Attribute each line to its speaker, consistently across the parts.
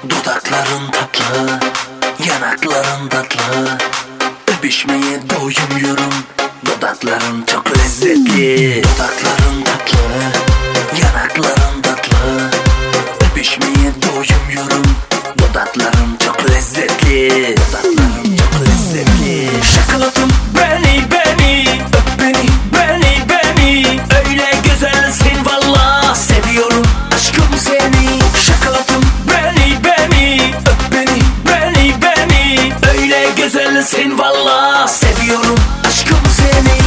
Speaker 1: Dudakların tatlı, yanakların tatlı, öpüşmeye doyumuyorum. Dudakların çok lezzetli. Dudakların tatlı, yanakların tatlı, öpüşmeye doyumuyorum. Dudakların çok lezzetli. Dudakların çok lezzetli. Şokolatım beni, öp beni, beni. Öyle güzelsin valla, seviyorum aşkım seni. Şokolatım beni, öp beni. Öyle güzelsin valla, seviyorum aşkım seni.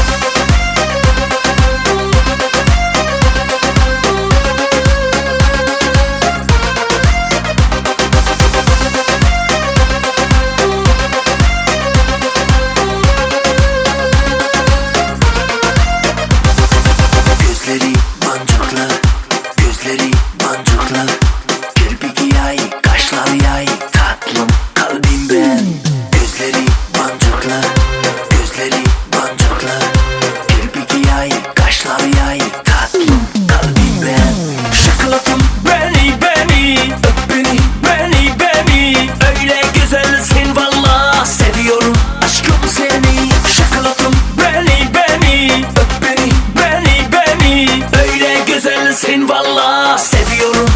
Speaker 1: Gözleri boncuklu, kirpiki yay, kaşları yay, tatlım kalbim ben. Gözleri boncuklu, kirpiki yay, kaşları yay, tatlım kalbim ben. Şokolatım beni, öp beni. Öyle güzelsin valla, seviyorum aşkım seni. Şokolatım beni, öp beni. Öyle güzelsin valla, seviyorum